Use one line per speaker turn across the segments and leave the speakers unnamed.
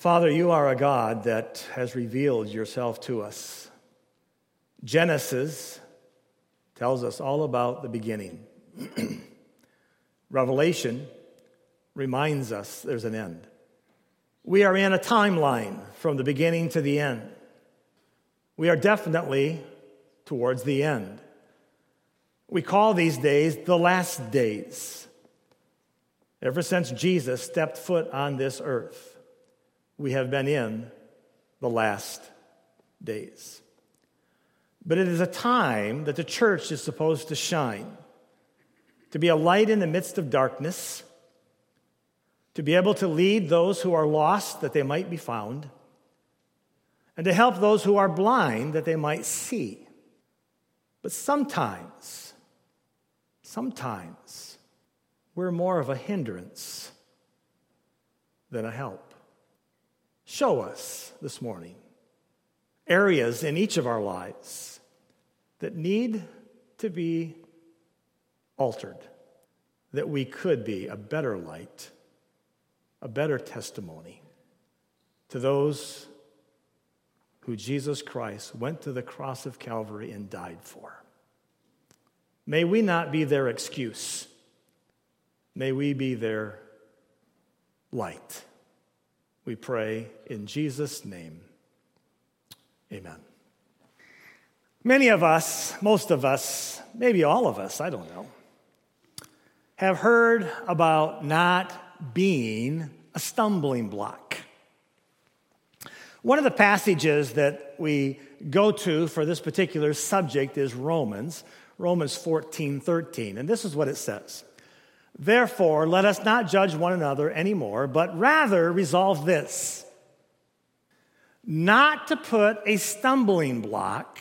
Father, you are a God that has revealed yourself to us. Genesis tells us all about the beginning. Revelation reminds us there's an end. We are in a timeline from the beginning to the end. We are definitely towards the end. We call these days the last days. Ever since Jesus stepped foot on this earth, we have been in the last days. But it is a time that the church is supposed to shine, to be a light in the midst of darkness, to be able to lead those who are lost that they might be found, and to help those who are blind that they might see. But sometimes, we're more of a hindrance than a help. Show us this morning areas in each of our lives that need to be altered, that we could be a better light, a better testimony to those who Jesus Christ went to the cross of Calvary and died for. May we not be their excuse. May we be their light. We pray in Jesus' name. Amen. Many of us, most of us, maybe all of us, I don't know, have heard about not being a stumbling block. One of the passages that we go to for this particular subject is Romans 14:13. And this is what it says. Therefore, let us not judge one another anymore, but rather resolve this: not to put a stumbling block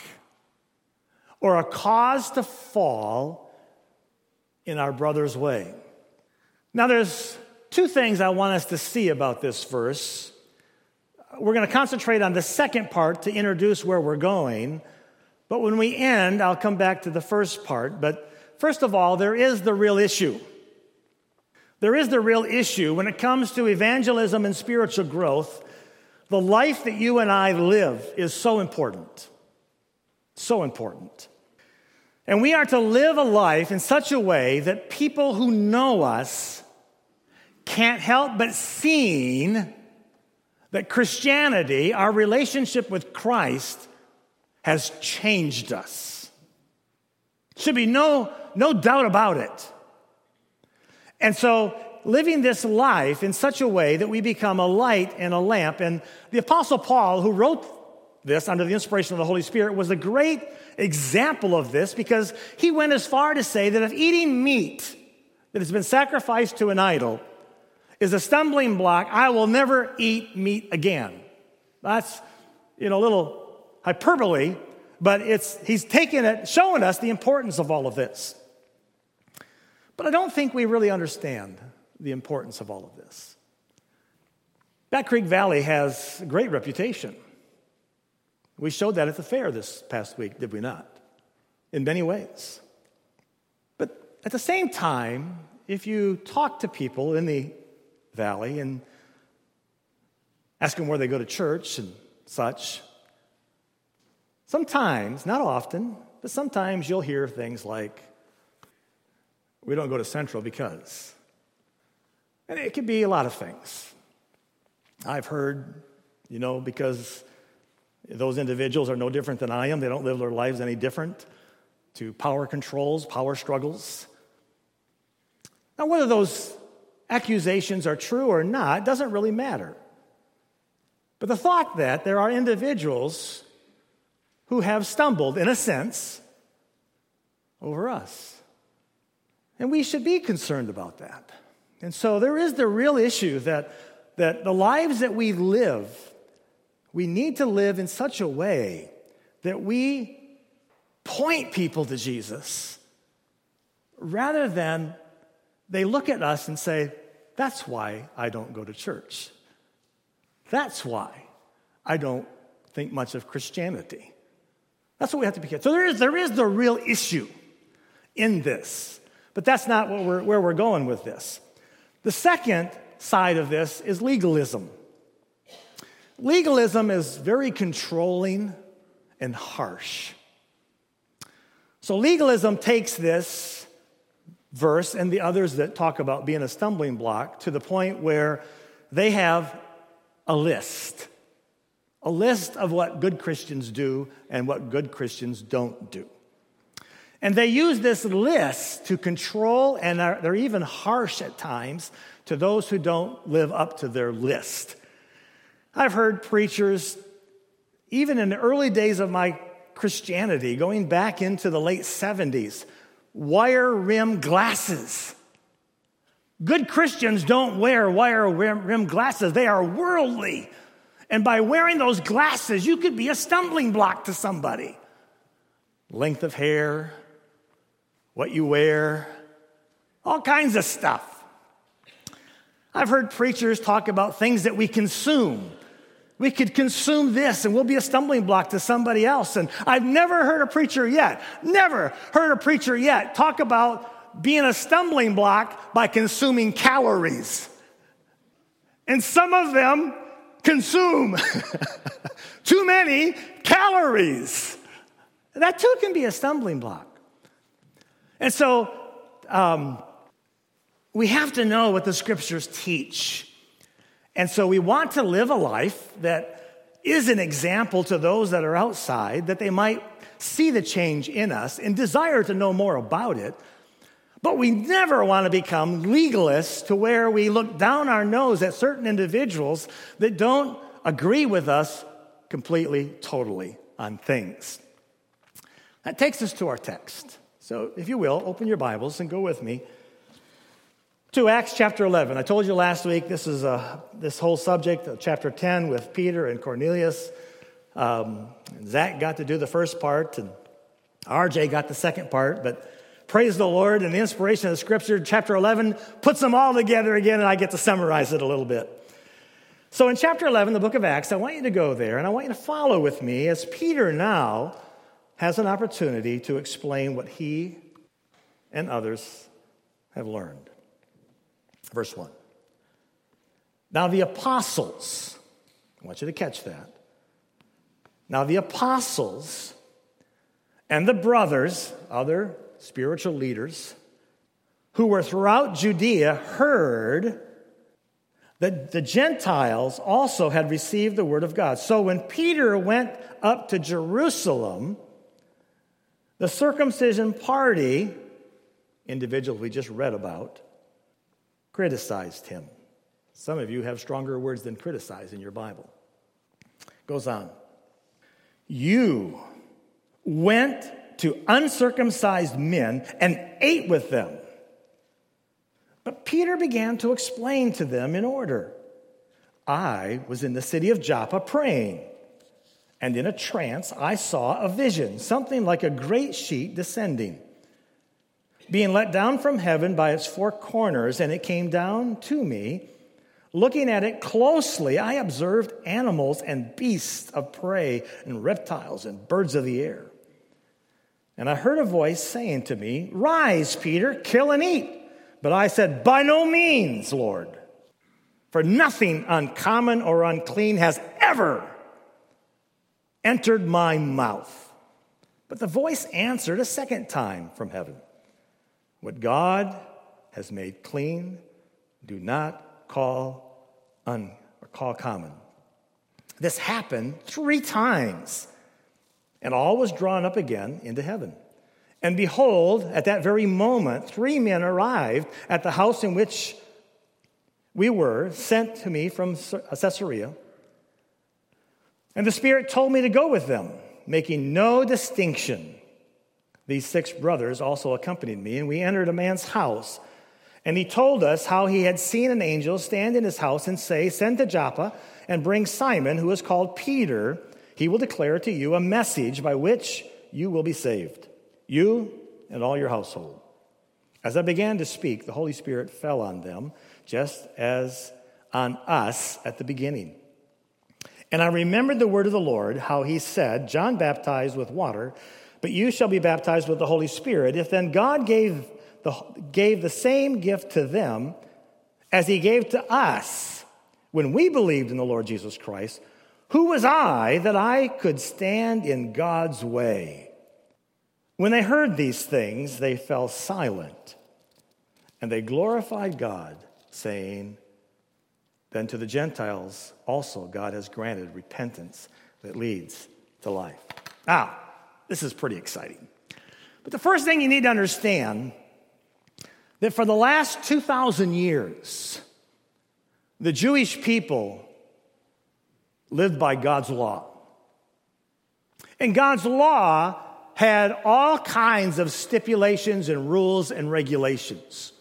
or a cause to fall in our brother's way. Now, there's two things I want us to see about this verse. We're going to concentrate on the second part to introduce where we're going, but when we end, I'll come back to the first part. But first of all, there is the real issue. There is the real issue when it comes to evangelism and spiritual growth. The life that you and I live is so important. So important. And we are to live a life in such a way that people who know us can't help but seeing that Christianity, our relationship with Christ, has changed us. Should be no doubt about it. And so living this life in such a way that we become a light and a lamp. And the Apostle Paul, who wrote this under the inspiration of the Holy Spirit, was a great example of this, because he went as far to say that if eating meat that has been sacrificed to an idol is a stumbling block, I will never eat meat again. That's, a little hyperbole, but he's taking it, showing us the importance of all of this. But I don't think we really understand the importance of all of this. Bat Creek Valley has a great reputation. We showed that at the fair this past week, did we not? In many ways. But at the same time, if you talk to people in the valley and ask them where they go to church and such, sometimes, not often, but sometimes you'll hear things like, we don't go to Central because. And it could be a lot of things. I've heard, because those individuals are no different than I am. They don't live their lives any different, to power controls, power struggles. Now, whether those accusations are true or not doesn't really matter. But the thought that there are individuals who have stumbled, in a sense, over us. And we should be concerned about that. And so there is the real issue that the lives that we live, we need to live in such a way that we point people to Jesus rather than they look at us and say, that's why I don't go to church. That's why I don't think much of Christianity. That's what we have to be careful. So there is the real issue in this. But that's not where we're going with this. The second side of this is legalism. Legalism is very controlling and harsh. So legalism takes this verse and the others that talk about being a stumbling block to the point where they have a list of what good Christians do and what good Christians don't do. And they use this list to control, and they're even harsh at times to those who don't live up to their list. I've heard preachers, even in the early days of my Christianity, going back into the late 70s, wire-rimmed glasses. Good Christians don't wear wire-rimmed glasses. They are worldly. And by wearing those glasses, you could be a stumbling block to somebody. Length of hair, what you wear, all kinds of stuff. I've heard preachers talk about things that we consume. We could consume this and we'll be a stumbling block to somebody else. And I've never heard a preacher yet talk about being a stumbling block by consuming calories. And some of them consume too many calories. That too can be a stumbling block. And so we have to know what the scriptures teach. And so we want to live a life that is an example to those that are outside, that they might see the change in us and desire to know more about it. But we never want to become legalists to where we look down our nose at certain individuals that don't agree with us completely, totally on things. That takes us to our text. So if you will, open your Bibles and go with me to Acts chapter 11. I told you last week this is this whole subject of chapter 10 with Peter and Cornelius. Zach got to do the first part, and RJ got the second part. But praise the Lord, and the inspiration of the Scripture, chapter 11, puts them all together again, and I get to summarize it a little bit. So in chapter 11, the book of Acts, I want you to go there, and I want you to follow with me as Peter now has an opportunity to explain what he and others have learned. Verse 1. Now the apostles, I want you to catch that. Now the apostles and the brothers, other spiritual leaders, who were throughout Judea, heard that the Gentiles also had received the word of God. So when Peter went up to Jerusalem, the circumcision party, individuals we just read about, criticized him. Some of you have stronger words than criticize in your Bible. Goes on. You went to uncircumcised men and ate with them. But Peter began to explain to them in order. I was in the city of Joppa praying, and in a trance I saw a vision, something like a great sheet descending, being let down from heaven by its four corners, and it came down to me. Looking at it closely, I observed animals and beasts of prey and reptiles and birds of the air. And I heard a voice saying to me, "Rise, Peter, kill and eat." But I said, "By no means, Lord, for nothing uncommon or unclean has ever entered my mouth." But the voice answered a second time from heaven, "What God has made clean, do not call common." This happened 3 times, and all was drawn up again into heaven. And behold, at that very moment, 3 men arrived at the house in which we were, sent to me from Caesarea. And the Spirit told me to go with them, making no distinction. These 6 brothers also accompanied me, and we entered a man's house. And he told us how he had seen an angel stand in his house and say, "Send to Joppa and bring Simon, who is called Peter. He will declare to you a message by which you will be saved, you and all your household." As I began to speak, the Holy Spirit fell on them, just as on us at the beginning. And I remembered the word of the Lord, how he said, "John baptized with water, but you shall be baptized with the Holy Spirit." If then God gave the same gift to them as he gave to us when we believed in the Lord Jesus Christ, Who was I that I could stand in God's way?" When they heard these things, they fell silent, and they glorified God, saying, "Then to the Gentiles also God has granted repentance that leads to life." Now, this is pretty exciting. But the first thing you need to understand, that for the last 2,000 years, the Jewish people lived by God's law. And God's law had all kinds of stipulations and rules and regulations.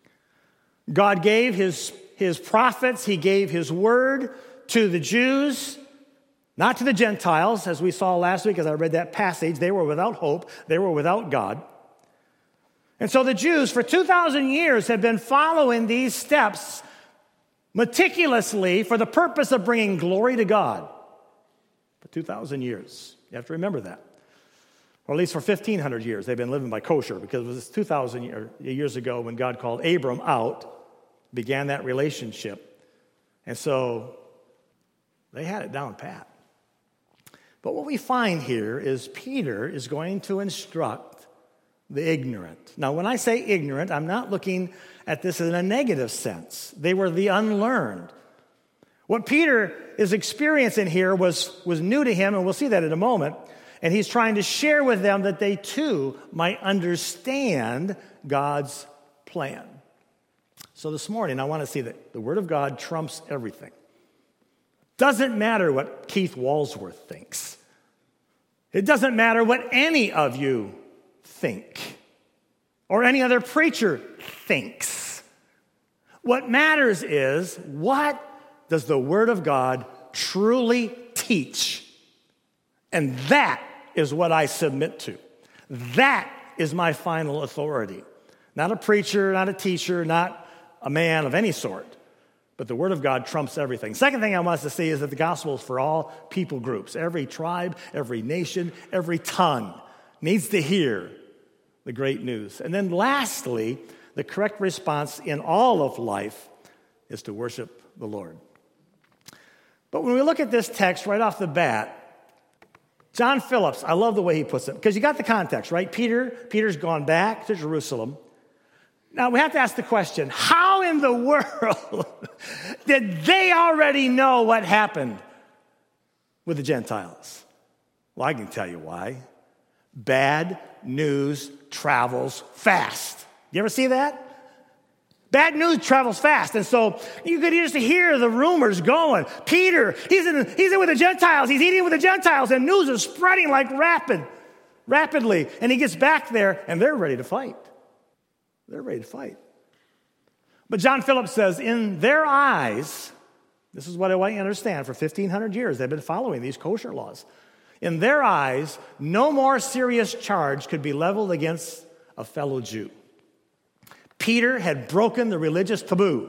God gave his prophets, he gave his word to the Jews, not to the Gentiles, as we saw last week as I read that passage. They were without hope, they were without God. And so the Jews for 2,000 years have been following these steps meticulously for the purpose of bringing glory to God. For 2,000 years. You have to remember that. Or at least for 1,500 years, they've been living by kosher, because it was 2,000 years ago when God called Abram out, began that relationship. And so they had it down pat. But what we find here is Peter is going to instruct the ignorant. Now, when I say ignorant, I'm not looking at this in a negative sense. They were the unlearned. What Peter is experiencing here was new to him, and we'll see that in a moment. And he's trying to share with them that they too might understand God's plan. So this morning, I want to see that the Word of God trumps everything. Doesn't matter what Keith Walsworth thinks. It doesn't matter what any of you think or any other preacher thinks. What matters is, what does the Word of God truly teach? And that is what I submit to. That is my final authority. Not a preacher, not a teacher, not a man of any sort. But the Word of God trumps everything. Second thing I want us to see is that the gospel is for all people groups. Every tribe, every nation, every tongue needs to hear the great news. And then lastly, the correct response in all of life is to worship the Lord. But when we look at this text right off the bat, John Phillips, I love the way he puts it, because you got the context, right? Peter's gone back to Jerusalem. Now, we have to ask the question, how in the world did they already know what happened with the Gentiles? Well, I can tell you why. Bad news travels fast. You ever see that? Bad news travels fast. And so you could just hear the rumors going. Peter, he's in with the Gentiles. He's eating with the Gentiles. And news is spreading like rapidly. And he gets back there, and they're ready to fight. They're ready to fight. But John Phillips says, in their eyes, this is what I want you to understand, for 1,500 years they've been following these kosher laws. In their eyes, no more serious charge could be leveled against a fellow Jew. Peter had broken the religious taboo.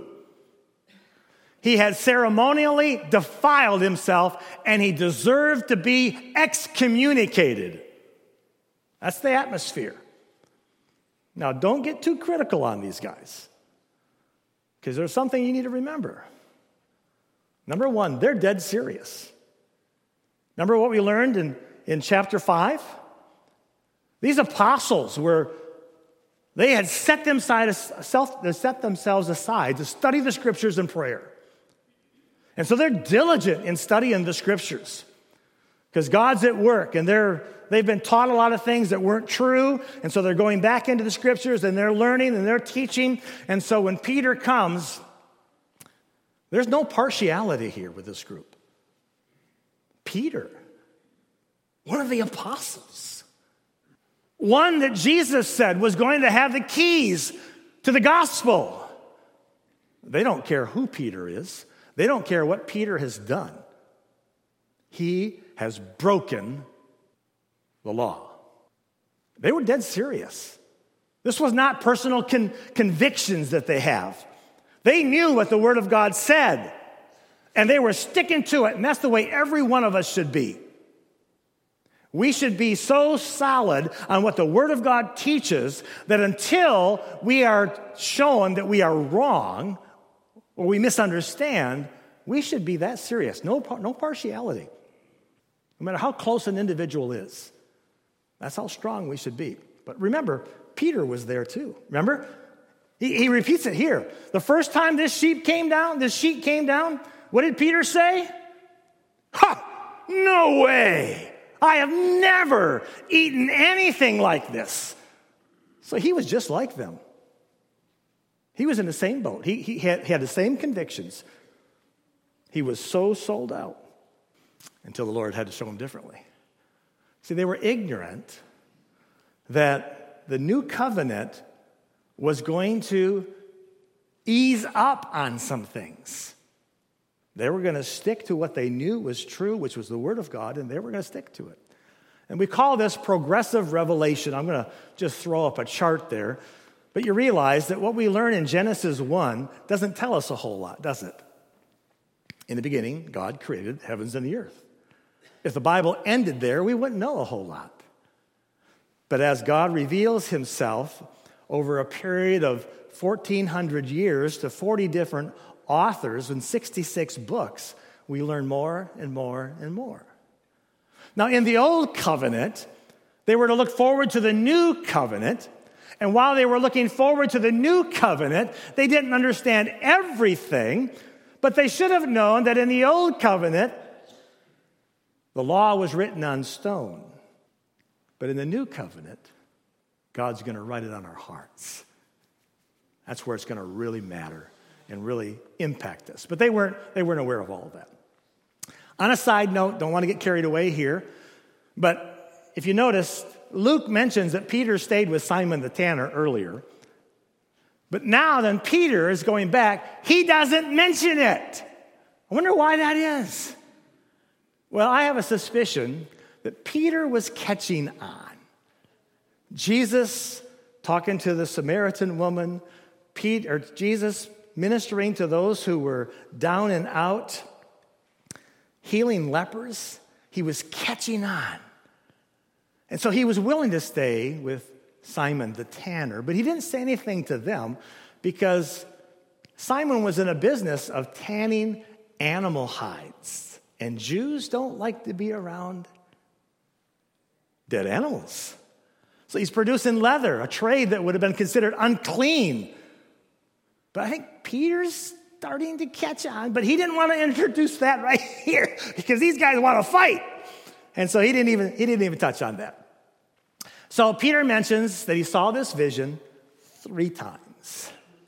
He had ceremonially defiled himself, and he deserved to be excommunicated. That's the atmosphere. Now, don't get too critical on these guys, because there's something you need to remember. Number one, they're dead serious. Remember what we learned in chapter 5? These apostles they had set themselves aside to study the scriptures in prayer. And so they're diligent in studying the scriptures, because God's at work, and they've been taught a lot of things that weren't true, and so they're going back into the scriptures, and they're learning, and they're teaching. And so when Peter comes, there's no partiality here with this group. Peter, one of the apostles, one that Jesus said was going to have the keys to the gospel. They don't care who Peter is. They don't care what Peter has done. He has broken the law. They were dead serious. This was not personal convictions that they have. They knew what the Word of God said, and they were sticking to it, and that's the way every one of us should be. We should be so solid on what the Word of God teaches that until we are shown that we are wrong or we misunderstand, We should be that serious. No partiality. No matter how close an individual is. That's how strong we should be. But remember, Peter was there too. Remember? He repeats it here. The first time this sheep came down, what did Peter say? Ha! No way! I have never eaten anything like this. So he was just like them. He was in the same boat. He had the same convictions. He was so sold out until the Lord had to show him differently. See, they were ignorant that the new covenant was going to ease up on some things. They were going to stick to what they knew was true, which was the Word of God, and they were going to stick to it. And we call this progressive revelation. I'm going to just throw up a chart there. But you realize that what we learn in Genesis 1 doesn't tell us a whole lot, does it? In the beginning, God created the heavens and the earth. If the Bible ended there, we wouldn't know a whole lot. But as God reveals himself over a period of 1,400 years to 40 different authors and 66 books, we learn more and more and more. Now, in the Old Covenant, they were to look forward to the New Covenant. And while they were looking forward to the New Covenant, they didn't understand everything, but they should have known that in the Old Covenant, the law was written on stone. But in the New Covenant, God's going to write it on our hearts. That's where it's going to really matter and really impact us. But they weren't aware of all of that. On a side note, don't want to get carried away here, but if you notice, Luke mentions that Peter stayed with Simon the tanner earlier. But now then Peter is going back. He doesn't mention it. I wonder why that is. Well, I have a suspicion that Peter was catching on. Jesus talking to the Samaritan woman, Jesus ministering to those who were down and out, healing lepers. He was catching on. And so he was willing to stay with Simon the tanner, but he didn't say anything to them because Simon was in a business of tanning animal hides. And Jews don't like to be around dead animals. So he's producing leather, a trade that would have been considered unclean. But I think Peter's starting to catch on, but he didn't want to introduce that right here because these guys want to fight. And so he didn't even touch on that. So Peter mentions that he saw this vision 3 times.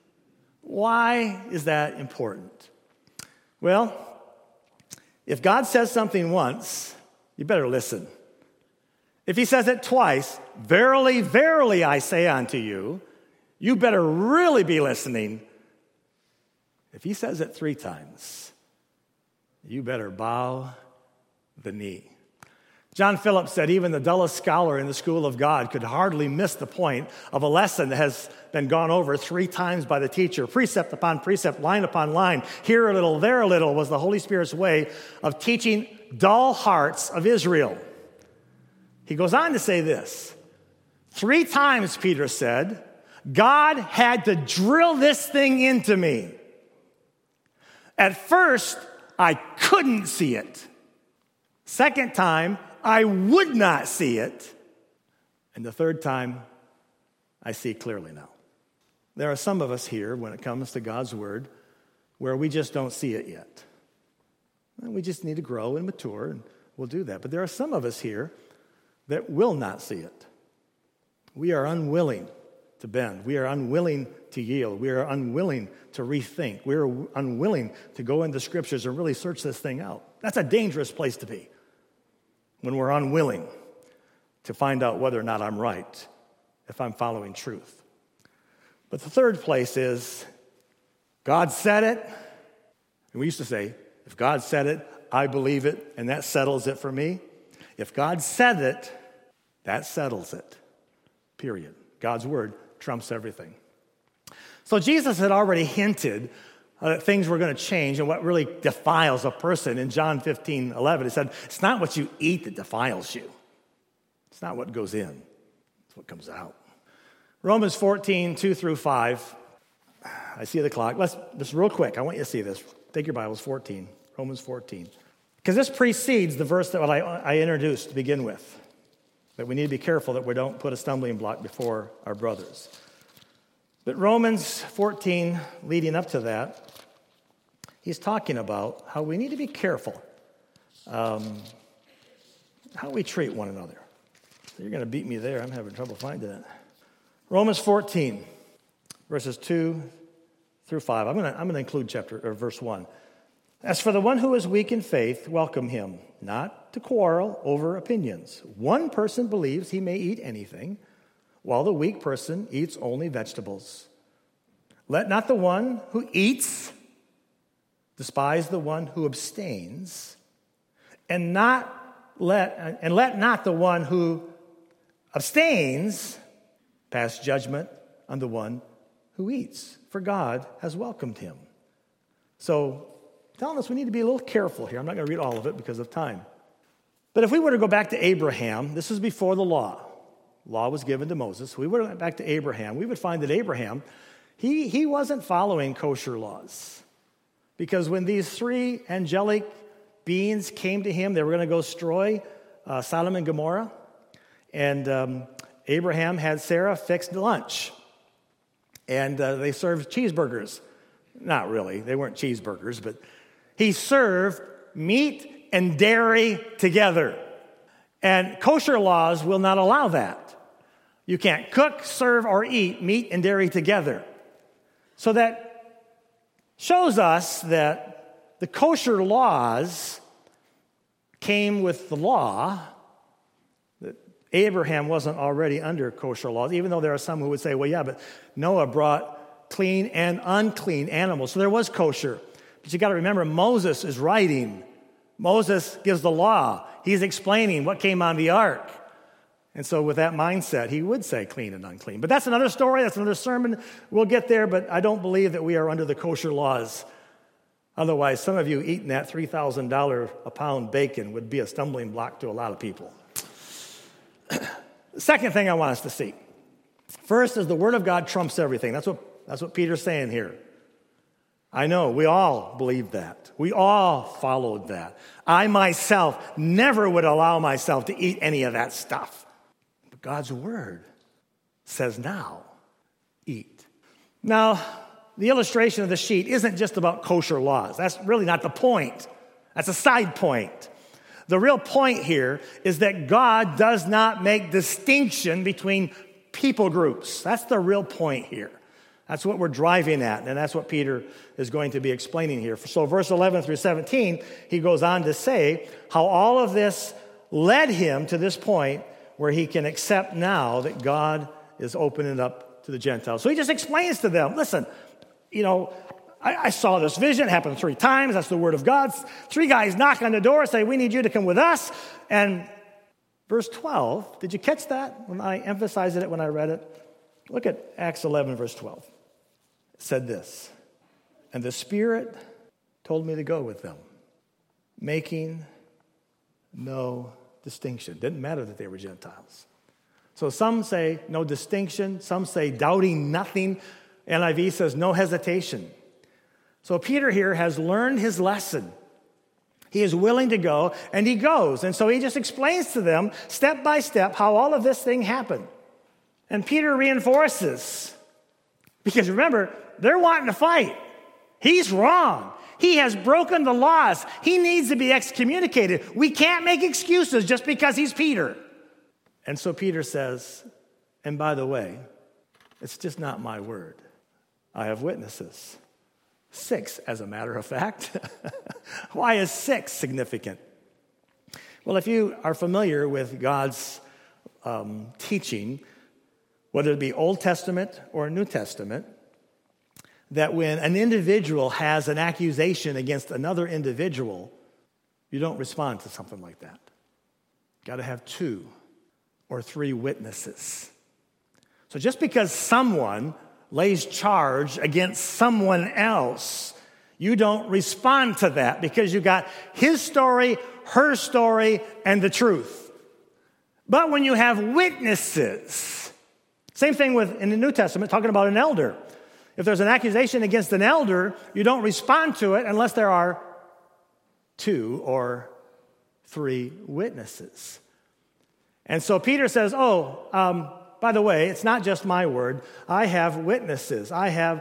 Why is that important? Well, if God says something once, you better listen. If he says it twice, verily, verily, I say unto you, you better really be listening. If he says it 3 times, you better bow the knee. John Phillips said even the dullest scholar in the school of God could hardly miss the point of a lesson that has been gone over 3 times by the teacher, precept upon precept, line upon line. Here a little, there a little was the Holy Spirit's way of teaching dull hearts of Israel. He goes on to say this. 3 times, Peter said, God had to drill this thing into me. At first, I couldn't see it. Second time, I would not see it. And the third time, I see clearly now. There are some of us here, when it comes to God's word, where we just don't see it yet. And we just need to grow and mature, and we'll do that. But there are some of us here that will not see it. We are unwilling to bend. We are unwilling to yield. We are unwilling to rethink. We are unwilling to go into scriptures and really search this thing out. That's a dangerous place to be when we're unwilling to find out whether or not I'm right, if I'm following truth. But the third place is God said it. And we used to say, if God said it, I believe it, and that settles it for me. If God said it, that settles it. Period. God's word trumps everything. So Jesus had already hinted that things were going to change and what really defiles a person. In John 15:11, he said, it's not what you eat that defiles you. It's not what goes in. It's what comes out. Romans 14:2-5. I see the clock. Let's just real quick. I want you to see this. Take your Bibles, 14, Romans 14. Because this precedes the verse that I introduced to begin with, that we need to be careful that we don't put a stumbling block before our brothers. But Romans 14, leading up to that, he's talking about how we need to be careful how we treat one another. So you're going to beat me there. I'm having trouble finding it. Romans 14, verses 2 through 5. I'm going to include verse 1. As for the one who is weak in faith, welcome him, not to quarrel over opinions. One person believes he may eat anything, while the weak person eats only vegetables. Let not the one who eats despise the one who abstains, and let not the one who abstains pass judgment on the one who eats, for God has welcomed him. So, telling us we need to be a little careful here. I'm not going to read all of it because of time. But if we were to go back to Abraham, this is before the law. Law was given to Moses. If we were to go back to Abraham, we would find that Abraham, he wasn't following kosher laws. Because when these three angelic beings came to him, they were going to go destroy Sodom and Gomorrah. And Abraham had Sarah fix lunch. And they served cheeseburgers. Not really. They weren't cheeseburgers, but he served meat and dairy together. And kosher laws will not allow that. You can't cook, serve, or eat meat and dairy together. So that shows us that the kosher laws came with the law, that Abraham wasn't already under kosher laws, even though there are some who would say, well, yeah, but Noah brought clean and unclean animals. So there was kosher. But you got to remember, Moses is writing. Moses gives the law. He's explaining what came on the ark. And so with that mindset, he would say clean and unclean. But that's another story. That's another sermon. We'll get there, but I don't believe that we are under the kosher laws. Otherwise, some of you eating that $3,000 a pound bacon would be a stumbling block to a lot of people. The second thing I want us to see. First is the Word of God trumps everything. That's what Peter's saying here. I know, we all believe that. We all followed that. I myself never would allow myself to eat any of that stuff. But God's Word says now, eat. Now, the illustration of the sheet isn't just about kosher laws. That's really not the point. That's a side point. The real point here is that God does not make distinction between people groups. That's the real point here. That's what we're driving at, and that's what Peter is going to be explaining here. So verse 11 through 17, he goes on to say how all of this led him to this point where he can accept now that God is opening up to the Gentiles. So he just explains to them, listen, I saw this vision happen 3 times. That's the word of God. 3 guys knock on the door and say, we need you to come with us. And verse 12, did you catch that when I emphasized it when I read it? Look at Acts 11, verse 12. It said this, and the Spirit told me to go with them, making no distinction. Didn't matter that they were Gentiles. So some say no distinction. Some say doubting nothing. NIV says no hesitation. So Peter here has learned his lesson. He is willing to go, and he goes. And so he just explains to them step by step how all of this thing happened. And Peter reinforces, because remember, they're wanting to fight. He's wrong. He has broken the laws. He needs to be excommunicated. We can't make excuses just because he's Peter. And so Peter says, and by the way, it's just not my word. I have witnesses. 6, as a matter of fact. Why is 6 significant? Well, if you are familiar with God's teaching, whether it be Old Testament or New Testament, that when an individual has an accusation against another individual, you don't respond to something like that. You've got to have 2 or 3 witnesses. So just because someone lays charge against someone else, you don't respond to that because you got his story, her story, and the truth. But when you have witnesses, same thing in the New Testament, talking about an elder. If there's an accusation against an elder, you don't respond to it unless there are 2 or 3 witnesses. And so Peter says, by the way, it's not just my word. I have witnesses. I have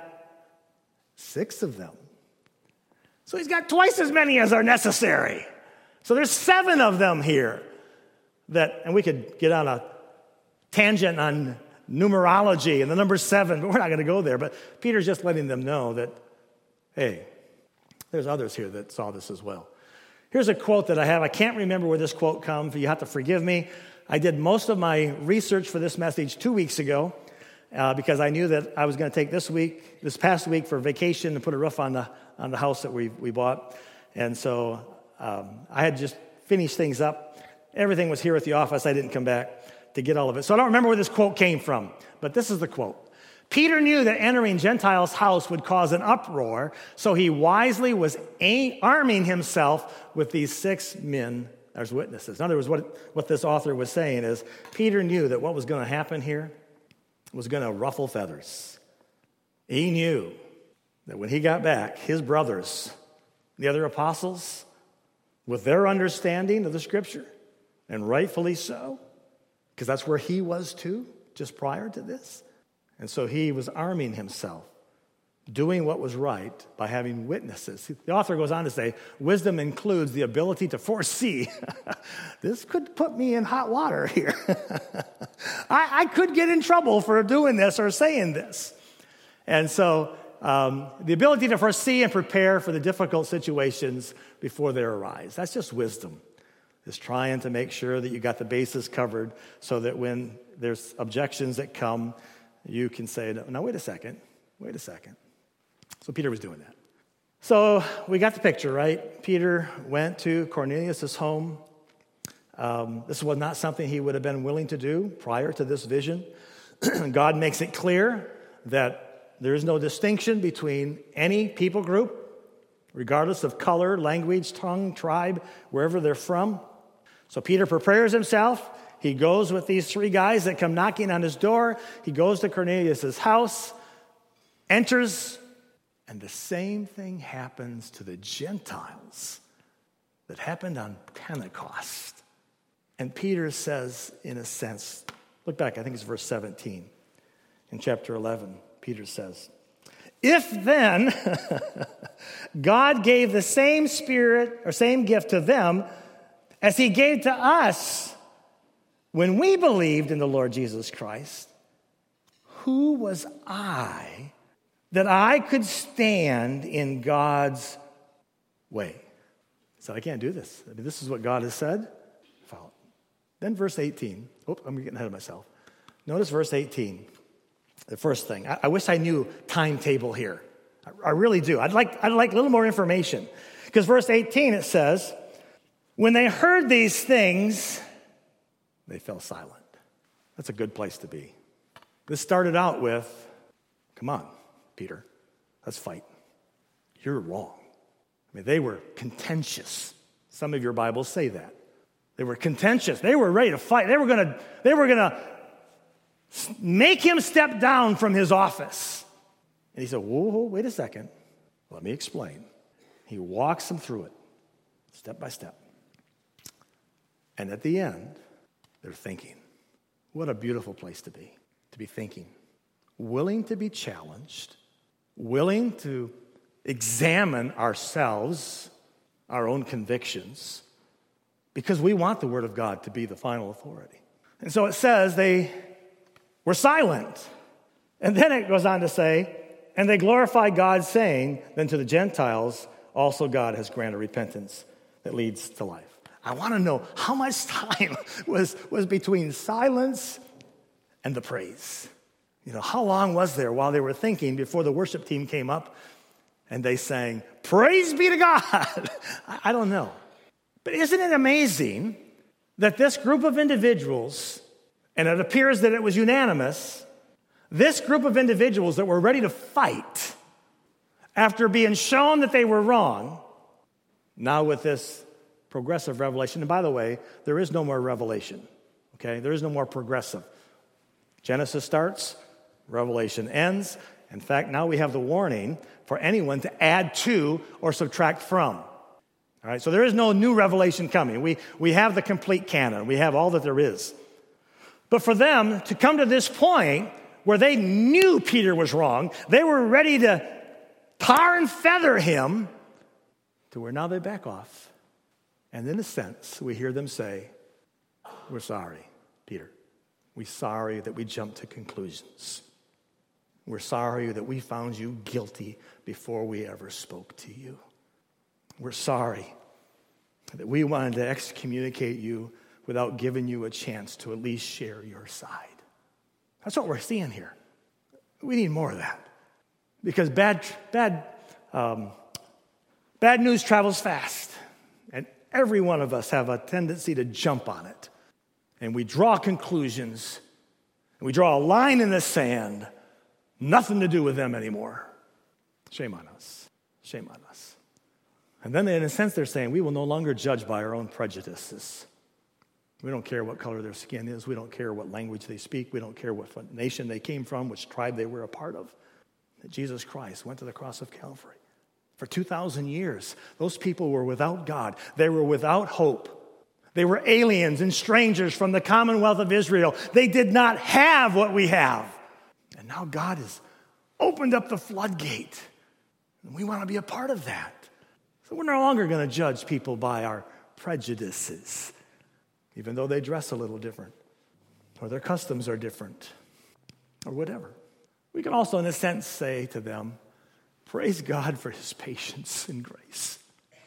6 of them. So he's got twice as many as are necessary. So there's 7 of them here. And we could get on a tangent on numerology and the number 7, but we're not going to go there. But Peter's just letting them know that, hey, there's others here that saw this as well. Here's a quote that I have. I can't remember where this quote comes, but you have to forgive me. I did most of my research for this message 2 weeks ago because I knew that I was going to take this past week for vacation and put a roof on the house that we bought. And so I had just finished things up. Everything was here at the office. I didn't come back to get all of it. So I don't remember where this quote came from, but this is the quote. Peter knew that entering Gentiles' house would cause an uproar, so he wisely was arming himself with these 6 men as witnesses. In other words, what this author was saying is Peter knew that what was going to happen here was going to ruffle feathers. He knew that when he got back, his brothers, the other apostles, with their understanding of the Scripture, and rightfully so, because that's where he was too, just prior to this. And so he was arming himself, doing what was right by having witnesses. The author goes on to say, wisdom includes the ability to foresee. This could put me in hot water here. I could get in trouble for doing this or saying this. And so the ability to foresee and prepare for the difficult situations before they arise. That's just wisdom. Is trying to make sure that you got the bases covered so that when there's objections that come, you can say, no, wait a second. So Peter was doing that. So we got the picture, right? Peter went to Cornelius' home. This was not something he would have been willing to do prior to this vision. God makes it clear that there is no distinction between any people group, regardless of color, language, tongue, tribe, wherever they're from. So Peter prepares himself. He goes with these 3 guys that come knocking on his door. He goes to Cornelius' house, enters, and the same thing happens to the Gentiles that happened on Pentecost. And Peter says, in a sense, look back, I think it's verse 17. In chapter 11, Peter says, if then God gave the same Spirit or same gift to them as he gave to us when we believed in the Lord Jesus Christ, who was I that I could stand in God's way? He said, I can't do this. I mean, this is what God has said. Follow. Then verse 18. I'm getting ahead of myself. Notice verse 18. The first thing. I wish I knew timetable here. I really do. I'd like a little more information. Because verse 18, it says, when they heard these things, they fell silent. That's a good place to be. This started out with, come on, Peter, let's fight. You're wrong. I mean, they were contentious. Some of your Bibles say that. They were contentious. They were ready to fight. They were gonna make him step down from his office. And he said, whoa, wait a second. Let me explain. He walks them through it, step by step. And at the end, they're thinking. What a beautiful place to be thinking. Willing to be challenged, willing to examine ourselves, our own convictions, because we want the Word of God to be the final authority. And so it says they were silent. And then it goes on to say, and they glorified God, saying, then to the Gentiles also God has granted repentance that leads to life. I want to know how much time was between silence and the praise. You know, how long was there while they were thinking before the worship team came up and they sang, praise be to God? I don't know. But isn't it amazing that this group of individuals, and it appears that it was unanimous, this group of individuals that were ready to fight after being shown that they were wrong, now with this progressive revelation. And by the way, there is no more revelation, okay? There is no more progressive. Genesis starts, Revelation ends, In fact, now we have the warning for anyone to add to or subtract from. All right, so there is no new revelation coming. We have the complete canon. We have all that there is. But for them to come to this point where they knew Peter was wrong, they were ready to tar and feather him, to where now they back off. And in a sense, we hear them say, we're sorry, Peter. We're sorry that we jumped to conclusions. We're sorry that we found you guilty before we ever spoke to you. We're sorry that we wanted to excommunicate you without giving you a chance to at least share your side. That's what we're seeing here. We need more of that. Because bad news travels fast. And every one of us have a tendency to jump on it. And we draw conclusions. And we draw a line in the sand. Nothing to do with them anymore. Shame on us. Shame on us. And then in a sense they're saying we will no longer judge by our own prejudices. We don't care what color their skin is. We don't care what language they speak. We don't care what nation they came from, which tribe they were a part of. That Jesus Christ went to the cross of Calvary. For 2,000 years, those people were without God. They were without hope. They were aliens and strangers from the commonwealth of Israel. They did not have what we have. And now God has opened up the floodgate. And we want to be a part of that. So we're no longer going to judge people by our prejudices, even though they dress a little different, or their customs are different, or whatever. We can also, in a sense, say to them, praise God for his patience and grace.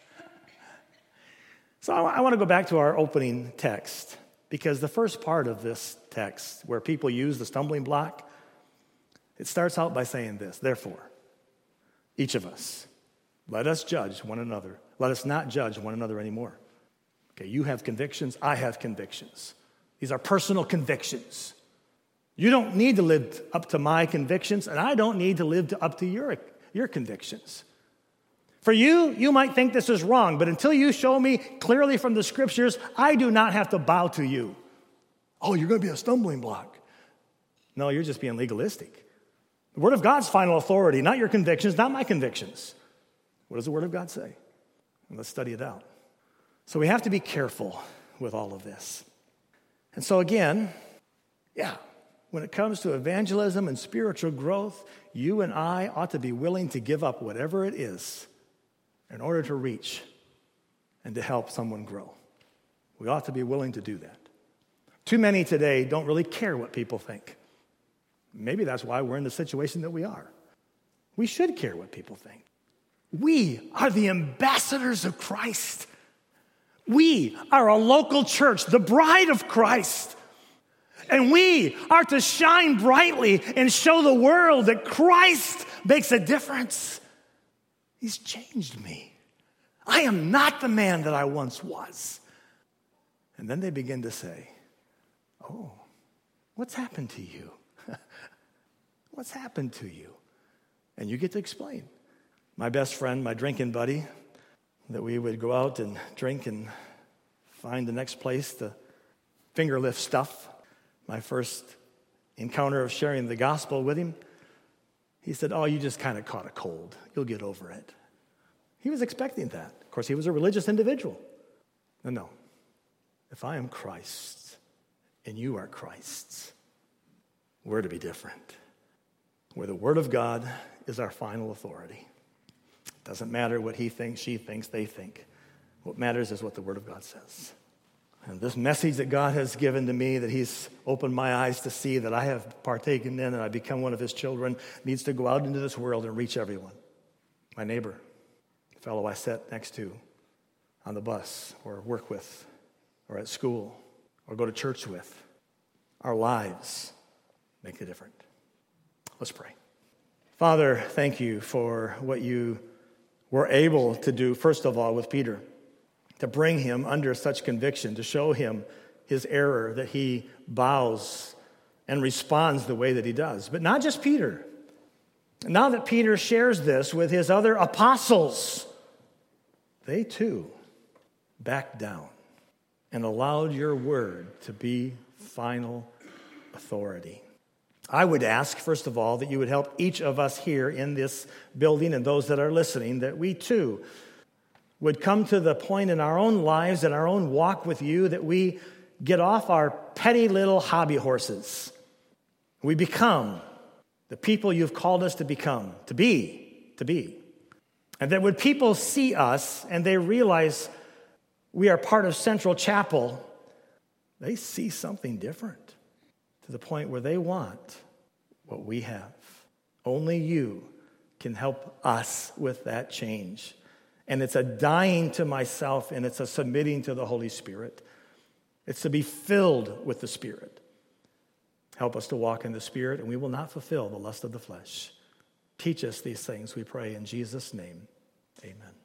So I want to go back to our opening text, because the first part of this text, where people use the stumbling block, it starts out by saying this: therefore, each of us, let us judge one another. Let us not judge one another anymore. Okay, you have convictions, I have convictions. These are personal convictions. You don't need to live up to my convictions, and I don't need to live up to your convictions. For you, you might think this is wrong, but until you show me clearly from the scriptures, I do not have to bow to you. Oh, you're going to be a stumbling block. No, you're just being legalistic. The Word of God's final authority, not your convictions, not my convictions. What does the Word of God say? And let's study it out. So we have to be careful with all of this. And so again, when it comes to evangelism and spiritual growth, you and I ought to be willing to give up whatever it is in order to reach and to help someone grow. We ought to be willing to do that. Too many today don't really care what people think. Maybe that's why we're in the situation that we are. We should care what people think. We are the ambassadors of Christ. We are a local church, the bride of Christ. And we are to shine brightly and show the world that Christ makes a difference. He's changed me. I am not the man that I once was. And then they begin to say, oh, what's happened to you? What's happened to you? And you get to explain. My best friend, my drinking buddy, that we would go out and drink and find the next place to finger lift stuff. My first encounter of sharing the gospel with him, he said, oh, you just kind of caught a cold. You'll get over it. He was expecting that. Of course, he was a religious individual. No. If I am Christ and you are Christ's, we're to be different. Where the Word of God is our final authority. It doesn't matter what he thinks, she thinks, they think. What matters is what the Word of God says. And this message that God has given to me, that he's opened my eyes to see, that I have partaken in and I become one of his children, needs to go out into this world and reach everyone. My neighbor, the fellow I sat next to on the bus or work with or at school or go to church with. Our lives make a difference. Let's pray. Father, thank you for what you were able to do, first of all, with Peter, to bring him under such conviction, to show him his error, that he bows and responds the way that he does. But not just Peter. Now that Peter shares this with his other apostles, they too backed down and allowed your word to be final authority. I would ask, first of all, that you would help each of us here in this building and those that are listening, that we too would come to the point in our own lives and our own walk with you that we get off our petty little hobby horses. We become the people you've called us to become, to be. And that when people see us and they realize we are part of Central Chapel, they see something different to the point where they want what we have. Only you can help us with that change. And it's a dying to myself, and it's a submitting to the Holy Spirit. It's to be filled with the Spirit. Help us to walk in the Spirit, and we will not fulfill the lust of the flesh. Teach us these things, we pray in Jesus' name. Amen.